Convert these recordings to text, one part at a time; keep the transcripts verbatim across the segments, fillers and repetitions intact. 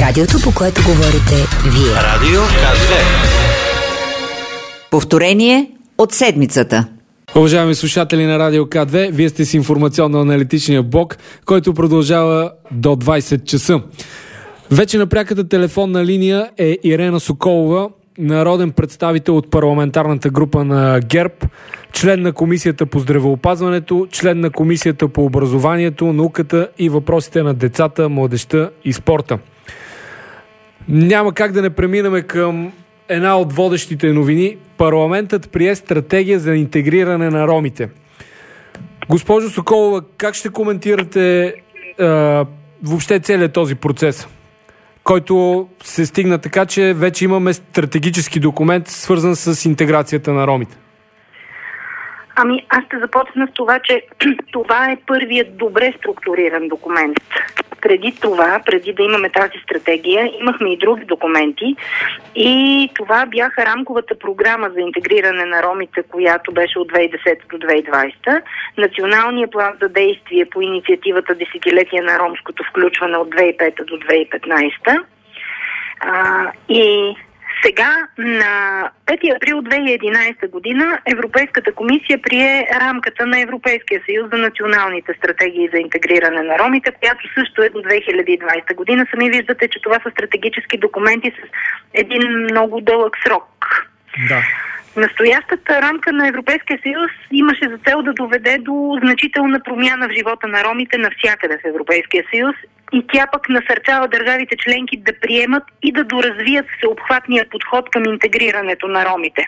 Радиото, по което говорите вие. Радио КАТ две. Повторение от седмицата. Уважаеми слушатели на Радио КАТ две, вие сте с информационно-аналитичния блок, който продължава до двайсет часа. Вече на пряката телефонна линия е Ирена Соколова, народен представител от парламентарната група на ГЕРБ, член на Комисията по здравеопазването, член на Комисията по образованието, науката и въпросите на децата, младежта и спорта. Няма как да не преминем към една от водещите новини. Парламентът прие стратегия за интегриране на ромите. Госпожо Соколова, как ще коментирате е, въобще целият този процес, който се стигна така, че вече имаме стратегически документ, свързан с интеграцията на ромите? Ами, аз ще започна с това, че това е първият добре структуриран документ. Преди това, преди да имаме тази стратегия, имахме и други документи и това бяха рамковата програма за интегриране на ромите, която беше от две хиляди и десета до две хиляди и двайсета, националния план за действие по инициативата Десетилетие на ромското включване от две хиляди и пета до две хиляди и петнайсета а, и сега, на пети април две хиляди и единайсета година, Европейската комисия прие рамката на Европейския съюз за националните стратегии за интегриране на ромите, която също е до две хиляди и двайсета година. Сами виждате, че това са стратегически документи с един много дълъг срок. Да. Настоящата рамка на Европейския съюз имаше за цел да доведе до значителна промяна в живота на ромите навсякъде в Европейския съюз и тя пък насърчава държавите членки да приемат и да доразвият всеобхватния подход към интегрирането на ромите.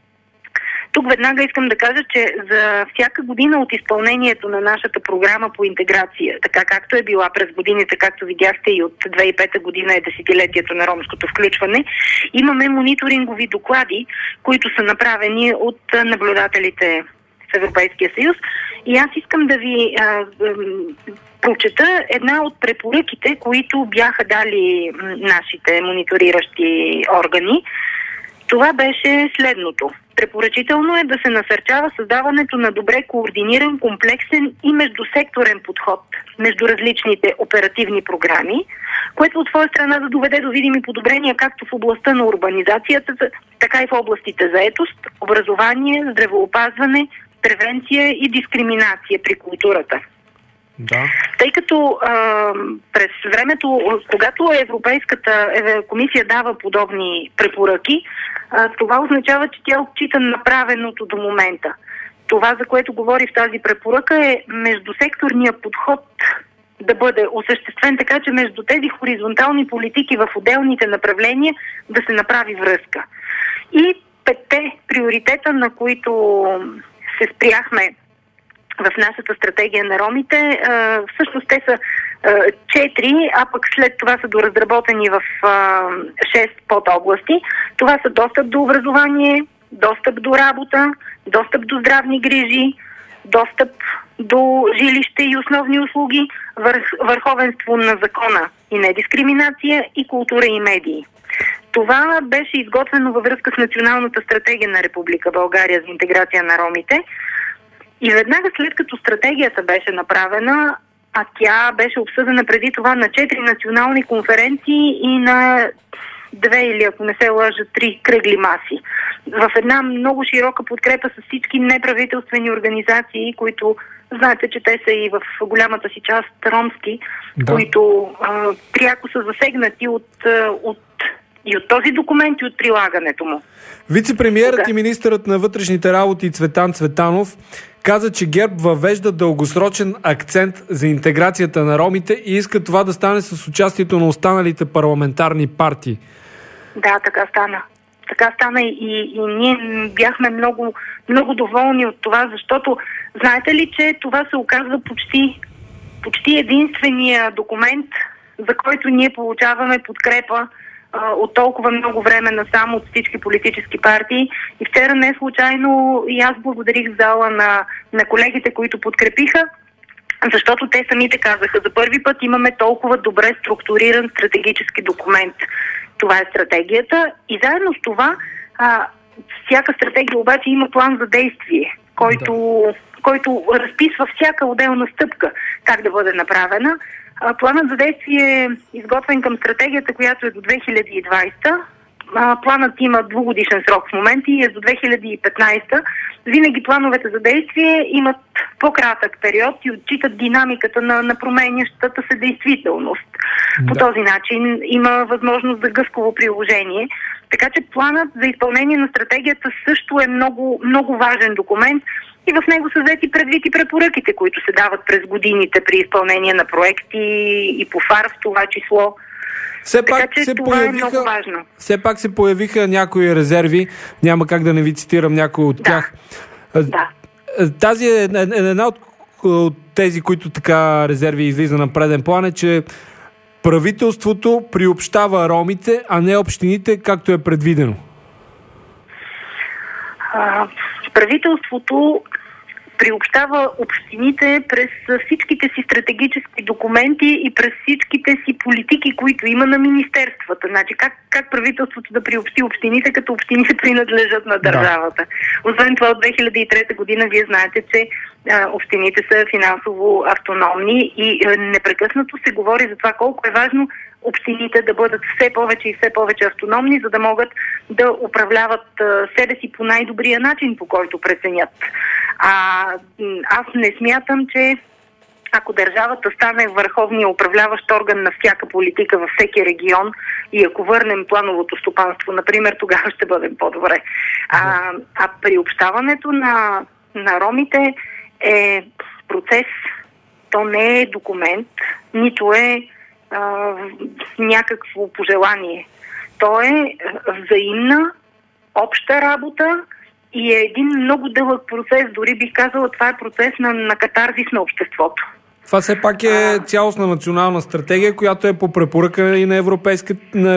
Тук веднага искам да кажа, че за всяка година от изпълнението на нашата програма по интеграция, така както е била през годините, както видяхте и от две хиляди и пета година е десетилетието на ромското включване, имаме мониторингови доклади, които са направени от наблюдателите в Европейския съюз. И аз искам да ви а, прочета една от препоръките, които бяха дали нашите мониториращи органи. Това беше следното. Препоръчително е да се насърчава създаването на добре координиран, комплексен и междусекторен подход между различните оперативни програми, което от своя страна да доведе до видими подобрения както в областта на урбанизацията, така и в областите заетост, образование, здравеопазване, превенция и дискриминация при културата. Да. Тъй като а, през времето, когато Европейската комисия дава подобни препоръки, а, това означава, че тя отчита направеното до момента. Това, за което говори в тази препоръка, е междусекторния подход да бъде осъществен така, че между тези хоризонтални политики в отделните направления да се направи връзка. И петте приоритета, на които се спряхме в нашата стратегия на ромите, всъщност те са четири, а пък след това са доразработени в шест подобласти. Това са достъп до образование, достъп до работа, достъп до здравни грижи, достъп до жилище и основни услуги, върх, върховенство на закона и недискриминация и култура и медии. Това беше изготвено във връзка с Националната стратегия на Република България за интеграция на ромите. И веднага след като стратегията беше направена, а тя беше обсъдена преди това на четири национални конференции и на две или, ако не се лъжа, три кръгли маси. В една много широка подкрепа с всички неправителствени организации, които знаете, че те са и в голямата си част ромски, да. които а, пряко са засегнати от, от и от този документ и от прилагането му. Вице-премиерът Кога? и министърът на вътрешните работи Цветан Цветанов каза, че ГЕРБ въвежда дългосрочен акцент за интеграцията на ромите и иска това да стане с участието на останалите парламентарни партии. Да, така стана. Така стана и, и ние бяхме много, много доволни от това, защото знаете ли, че това се оказва почти, почти единствения документ, за който ние получаваме подкрепа от толкова много време насам от всички политически партии. И вчера не случайно и аз благодарих в зала на, на колегите, които подкрепиха, защото те самите казаха, за първи път имаме толкова добре структуриран стратегически документ. Това е стратегията и заедно с това а, всяка стратегия обаче има план за действие, който, да. който разписва всяка отделна стъпка как да бъде направена. Планът за действие е изготвен към стратегията, която е до две хиляди и двадесета. Планът има двугодишен срок в момента и е до две хиляди и петнадесета. Винаги плановете за действие имат по-кратък период и отчитат динамиката на, на променящата се действителност. Да. По този начин има възможност за гъвково приложение. Така че планът за изпълнение на стратегията също е много, много важен документ и в него са взети предвид и препоръките, които се дават през годините при изпълнение на проекти и по ФАР в това число. Все така пак че се това появиха, е много важно. Все пак се появиха някои резерви, няма как да не ви цитирам някои от да. тях. Да. Тази е една от, от тези, които така резерви излиза на преден план, е, че правителството приобщава ромите, а не общините, както е предвидено. А, правителството приобщава общините през всичките си стратегически документи и през всичките си политики, които има на министерствата. Значи, как, как правителството да приобщи общините, като общините принадлежат на държавата. Да. Освен това, от две хиляди и трета година вие знаете, че а, общините са финансово автономни и а, непрекъснато се говори за това колко е важно общините да бъдат все повече и все повече автономни, за да могат да управляват а, себе си по най-добрия начин, по който преценят. А аз не смятам, че ако държавата стане върховния управляващ орган на всяка политика във всеки регион и ако върнем плановото стопанство, например, тогава ще бъдем по-добре. А, а приобщаването на, на ромите е процес, то не е документ, нито е а, някакво пожелание. То е взаимна, обща работа и е един много дълъг процес, дори бих казала, това е процес на, на катарзис на обществото. Това все пак е цялостна национална стратегия, която е по препоръка и на, на,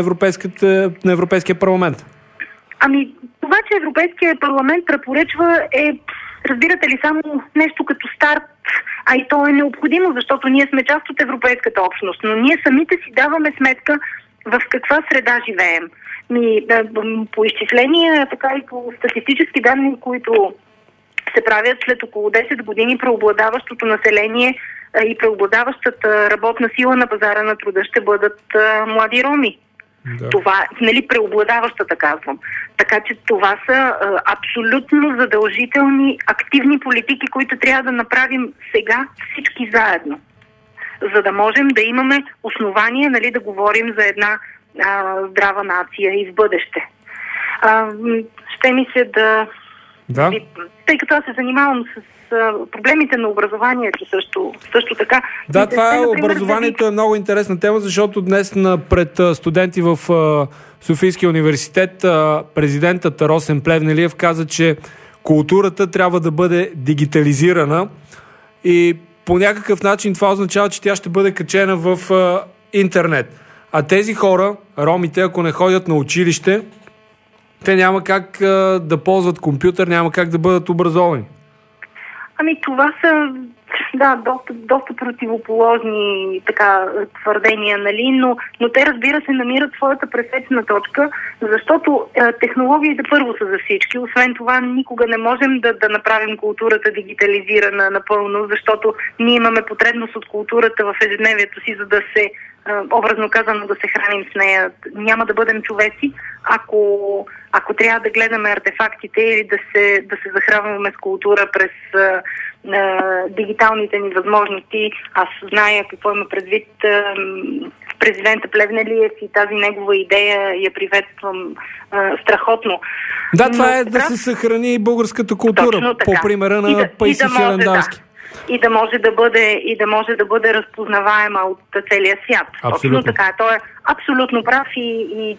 на Европейския парламент. Ами, това, че Европейския парламент препоръчва е, разбирате ли, само нещо като старт, а и то е необходимо, защото ние сме част от европейската общност, но ние самите си даваме сметка в каква среда живеем. Ми, по изчисления, така и по статистически данни, които се правят след около десет години, преобладаващото население и преобладаващата работна сила на пазара на труда ще бъдат а, млади роми. Да. Това, нали, преобладаващата казвам. Така че това са а, абсолютно задължителни, активни политики, които трябва да направим сега всички заедно, за да можем да имаме основание, нали, да говорим за една а, здрава нация и в бъдеще. А, ще ми се да... Да. Тъй като аз се занимавам с проблемите на образованието също, също така. Да, това е, образованието е много интересна тема, защото днес пред студенти в Софийския университет президентът Росен Плевнелиев каза, че културата трябва да бъде дигитализирана и по някакъв начин това означава, че тя ще бъде качена в интернет. А тези хора, ромите, ако не ходят на училище, те няма как да ползват компютър, няма как да бъдат образовани. Ами това са, да, доста, доста противоположни така твърдения, нали, но, но те, разбира се, намират своята пресечна точка, защото е, технологиите първо са за всички. Освен това, никога не можем да, да направим културата дигитализирана напълно, защото ние имаме потребност от културата в ежедневието си, за да се, образно казано, да се храним с нея. Няма да бъдем човеци, ако, ако трябва да гледаме артефактите или да се, да се захранваме с култура през а, а, дигиталните ни възможности. Аз зная какво има предвид а, президента Плевнелиев и тази негова идея я приветствам а, страхотно. Да, това е Но, да се съхрани българската култура, по примера на да, Паисий Хилендарски. Да. И да може да бъде и да може да бъде разпознаваема от целия свят. Абсолютно. Точно така. Той е абсолютно прав и, и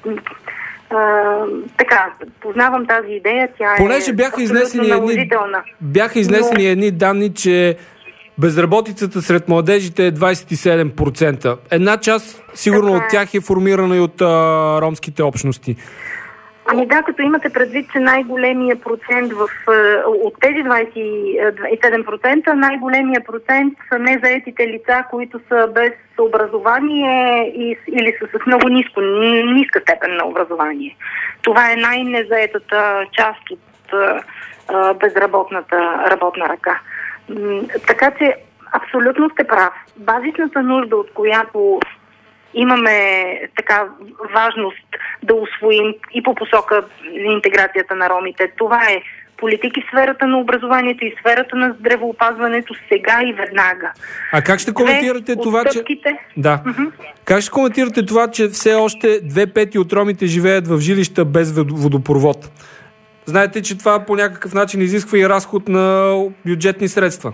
а, така, познавам тази идея. Тя Понеже е бяха изнесени едни, бяха изнесени но... едни данни, че безработицата сред младежите е двадесет и седем процента. Една част, сигурно така, от тях е формирана и от а, ромските общности. Ами да, като имате предвид, че най-големия процент в, от тези двадесет и седем процента, най-големия процент са незаетите лица, които са без образование и, или са с много ниско, ниска степен на образование. Това е най-незаетата част от а, безработната работна ръка. Така че Абсолютно сте прав. Базисната нужда, от която имаме така важност да усвоим и по посока интеграцията на ромите, това е политики в сферата на образованието и сферата на здравеопазването сега и веднага. А как ще коментирате две това, отстъпките... че... Да. Mm-hmm. Как ще коментирате това, че все още две пети от ромите живеят в жилища без водопровод? Знаете, че това по някакъв начин изисква и разход на бюджетни средства.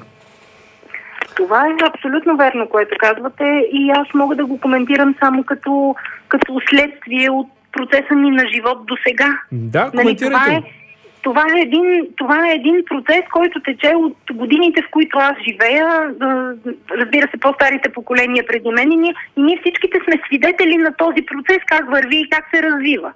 Това е абсолютно верно, което казвате, и аз мога да го коментирам само като, като следствие от процеса ни на живот до сега. Да, нали, това, е, това, е един, това е един процес, който тече от годините, в които аз живея. Разбира се, по-старите поколения преди мен, и ние, и ние всичките сме свидетели на този процес, как върви и как се развива.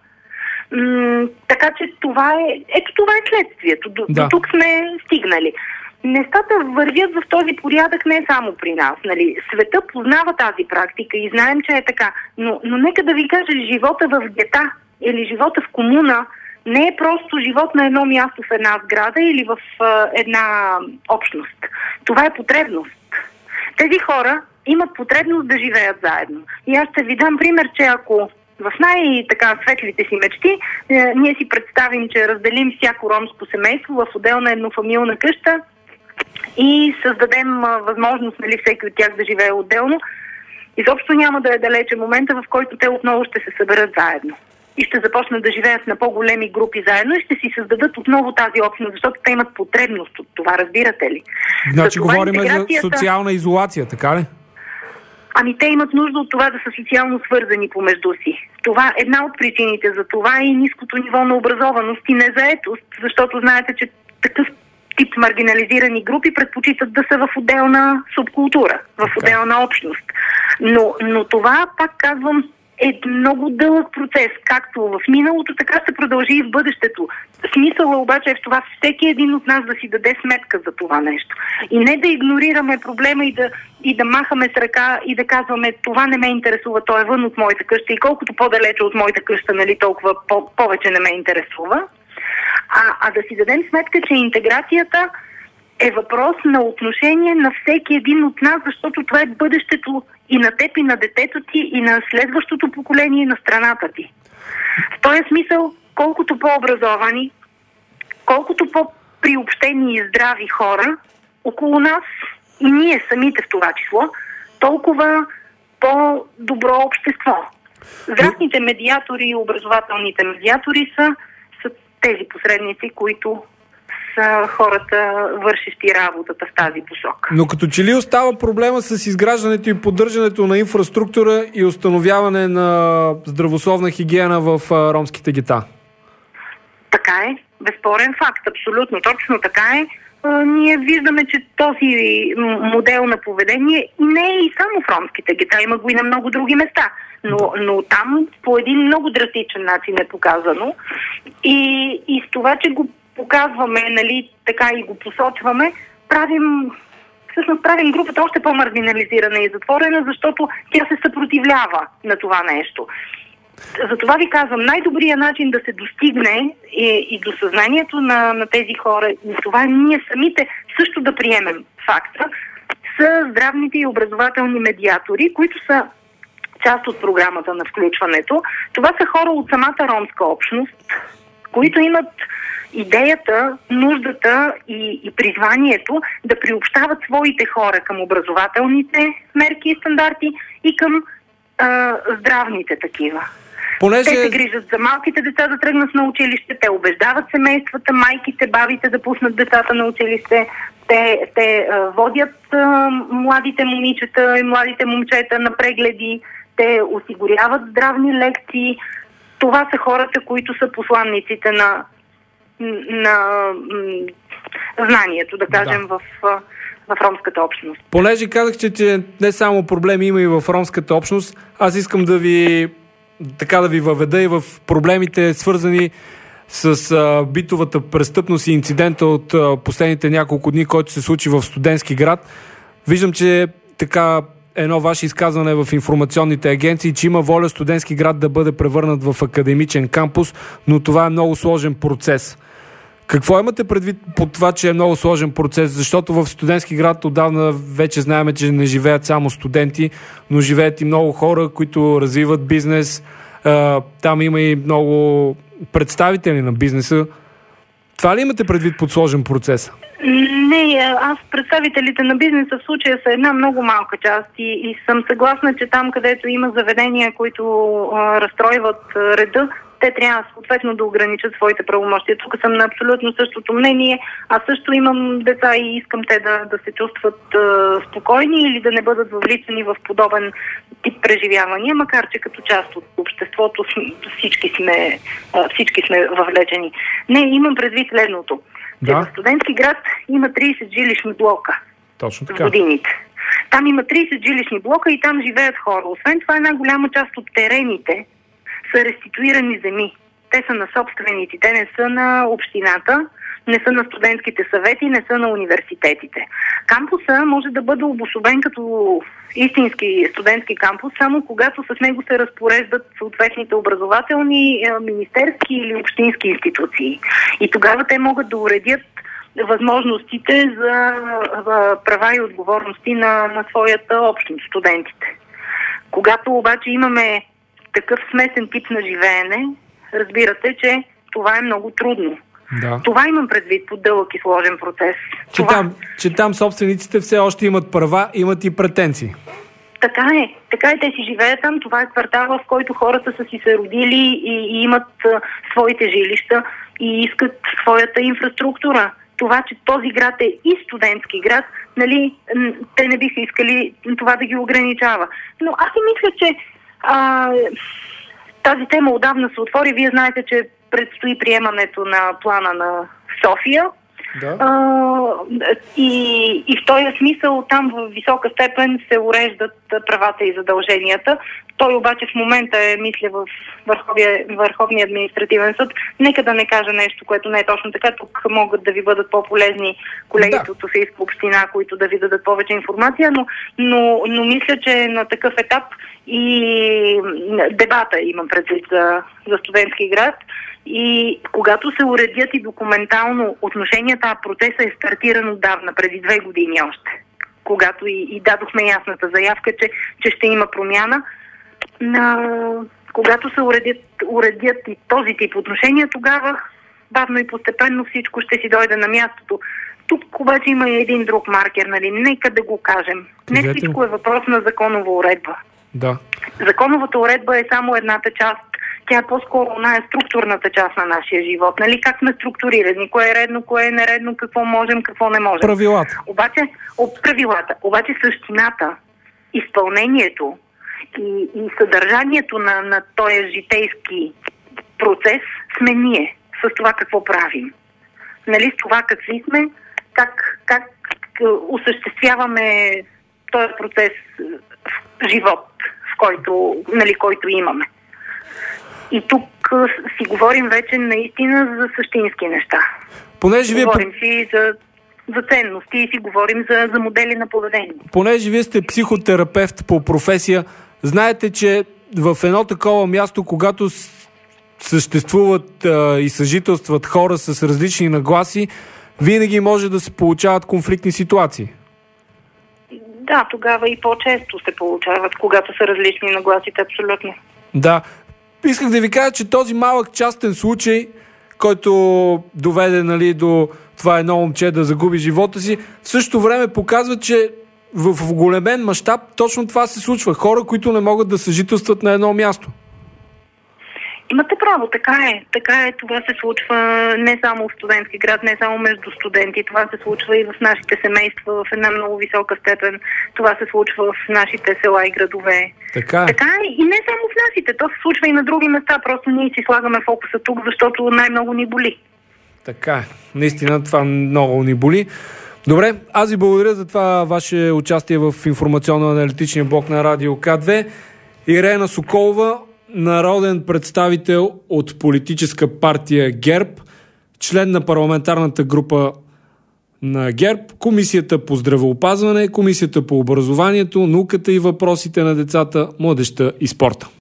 М- така че това е, ето това е следствието. До, да. до тук сме стигнали. Нещата вървят в този порядък не само при нас. Нали. Света познава тази практика и знаем, че е така. Но, но нека да ви кажа, живота в гета или живота в комуна не е просто живот на едно място в една сграда или в а, една общност. Това е потребност. Тези хора имат потребност да живеят заедно. И аз ще ви дам пример, че ако в най-така светлите си мечти е, ние си представим, че разделим всяко ромско семейство в отделна еднофамилна къща и създадем а, възможност, нали, всеки от тях да живее отделно, изобщо няма да е далече момента, в който те отново ще се съберат заедно и ще започнат да живеят на по-големи групи заедно и ще си създадат отново тази общност, защото те имат потребност от това, разбирате ли? Значи говорим интеграцията... за социална изолация, така ли? Ами те имат нужда от това да са социално свързани помежду си. Това е една от причините за това и ниското ниво на образованост и незаетост, защото знаете, че такъв тип маргинализирани групи предпочитат да са в отделна субкултура, в отделна общност. Но, но това, пак казвам, е много дълъг процес, както в миналото, така ще продължи и в бъдещето. Смисъла обаче е в това всеки един от нас да си даде сметка за това нещо. И не да игнорираме проблема и да, и да махаме с ръка и да казваме, това не ме интересува, то е вън от моята къща и колкото по-далече от моята къща, нали, толкова по- повече не ме интересува. А, а да си дадем сметка, че интеграцията е въпрос на отношение на всеки един от нас, защото това е бъдещето и на теб, и на детето ти, и на следващото поколение, и на страната ти. В този смисъл, колкото по-образовани, колкото по-приобщени и здрави хора около нас, и ние самите в това число, толкова по-добро общество. Здравните медиатори и образователните медиатори са, са тези посредници, които са хората, вършещи работата в тази посока. Но като че ли остава проблема с изграждането и поддържането на инфраструктура и установяване на здравословна хигиена в ромските гета? Така е. Безспорен факт. Абсолютно. Точно така е. А, ние виждаме, че този модел на поведение не е и само в ромските гета. Има го и на много други места. Но, но там по един много драстичен начин е показано. И, и с това, че го показваме, нали, така и го посочваме, правим, всъщност правим групата още по-маргинализирана и затворена, защото тя се съпротивлява на това нещо. Затова ви казвам, най-добрият начин да се достигне и, и до съзнанието на, на тези хора, и това ние самите също да приемем факта, са здравните и образователни медиатори, които са част от програмата на включването. Това са хора от самата ромска общност, които имат идеята, нуждата и, и призванието да приобщават своите хора към образователните мерки и стандарти и към а, здравните такива. Понеже... Те се грижат за малките деца да тръгнат на училище, те убеждават семействата, майките, бабите да пуснат децата на училище, те, те а, водят а, младите момичета и младите момчета на прегледи, те осигуряват здравни лекции. Това са хората, които са посланниците на на м- знанието, да кажем, да. В, в ромската общност. Понеже казах, че, че не само проблеми има и в ромската общност, аз искам да ви така да ви въведа и в проблемите, свързани с а, битовата престъпност и инцидента от а, последните няколко дни, който се случи в Студентски град. Виждам, че така едно ваше изказване в информационните агенции, че има воля Студентски град да бъде превърнат в академичен кампус, но това е много сложен процес. Какво имате предвид по това, че е много сложен процес? Защото в студентски град отдавна вече знаем, че не живеят само студенти, но живеят и много хора, които развиват бизнес. Там има и много представители на бизнеса. Това ли имате предвид под сложен процес? Не, аз представителите на бизнеса в случая са една много малка част и, и съм съгласна, че там, където има заведения, които а, разстройват а, реда, те трябва съответно да ограничат своите правомощия. Тук съм на абсолютно същото мнение. Аз също имам деца и искам те да, да се чувстват а, спокойни или да не бъдат въвличани в подобен тип преживявания, макар че като част от обществото всички сме, а, всички сме въвлечени. Не, имам предвид следното. Че Да. в студентски град има трийсет жилищни блока. Точно В така. годините. Там има трийсет жилищни блока и там живеят хора. Освен това, една голяма част от терените са реституирани земи. Те са на собственици, те не са на общината, не са на студентските съвети, не са на университетите. Кампуса може да бъде обособен като истински студентски кампус, само когато с него се разпореждат съответните образователни, министерски или общински институции. И тогава те могат да уредят възможностите за права и отговорности на, на своята общност, студентите. Когато обаче имаме такъв смесен тип на живеене, разбирате, че това е много трудно. Да. Това имам предвид по дълъг и сложен процес. Че, Това... там, че там собствениците все още имат права, имат и претенции. Така е. Така е, те си живеят там. Това е квартал, в който хората са си се родили и, и имат а, своите жилища и искат своята инфраструктура. Това, че този град е и студентски град, нали, те не биха искали това да ги ограничава. Но аз и мисля, че а, тази тема отдавна се отвори. Вие знаете, че предстои приемането на плана на София. Да. А, и, и в този смисъл там в висока степен се уреждат правата и задълженията. Той обаче в момента е, мисля, в Върховия, Върховния административен съд. Нека да не кажа нещо, което не е точно така. Тук могат да ви бъдат по-полезни колегите Да. от Софийска община, които да ви дадат повече информация, но, но, но мисля, че на такъв етап и дебата имам предвид за, за студентски град. И когато се уредят и документално отношенията, а процесът е стартиран отдавна, преди две години още, когато и, и дадохме ясната заявка, че, че ще има промяна, на, когато се уредят, уредят и този тип отношения, тогава бавно и постепенно всичко ще си дойде на мястото. Тук обаче има и един друг маркер, нали? Нека да го кажем. Не Кажете. всичко е въпрос на законова уредба. Да. Законовата уредба е само едната част. Тя е по-скоро оная структурната част на нашия живот. Нали? Как сме структурирани? Кое е редно, кое е нередно, какво можем, какво не можем. Правилата. Обаче, от правилата, обаче същината, изпълнението и, и съдържанието на, на този житейски процес сме ние. С това какво правим. Нали? С това какви сме, как, как осъществяваме този процес в живот, в който, нали, който имаме. И тук а, си говорим вече наистина за същински неща. Понеже вие, Говорим си за, за ценности и си говорим за, за модели на поведение. понеже вие сте психотерапевт по професия, знаете, че в едно такова място, когато с- съществуват а, и съжителстват хора с различни нагласи, винаги може да се получават конфликтни ситуации. Да, тогава и по-често се получават, когато са различни нагласите, абсолютно. Да. Исках да ви кажа, че този малък частен случай, който доведе, нали, до това едно момче да загуби живота си, в същото време показва, че в, в големен мащаб точно това се случва. Хора, които не могат да съжителстват на едно място. Имате право, така е. Така е, това се случва не само в студентски град, не само между студенти. Това се случва и в нашите семейства в една много висока степен. Това се случва в нашите села и градове. Така е. Така е и не само в нашите. То се случва и на други места. Просто ние си слагаме фокуса тук, защото най-много ни боли. Така е. Наистина това много ни боли. Добре, аз ви благодаря за това ваше участие в информационно-аналитичния блок на Радио К две. Ирена Соколова, народен представител от политическа партия ГЕРБ, член на парламентарната група на ГЕРБ, Комисията по здравеопазване, Комисията по образованието, науката и въпросите на децата, младежта и спорта.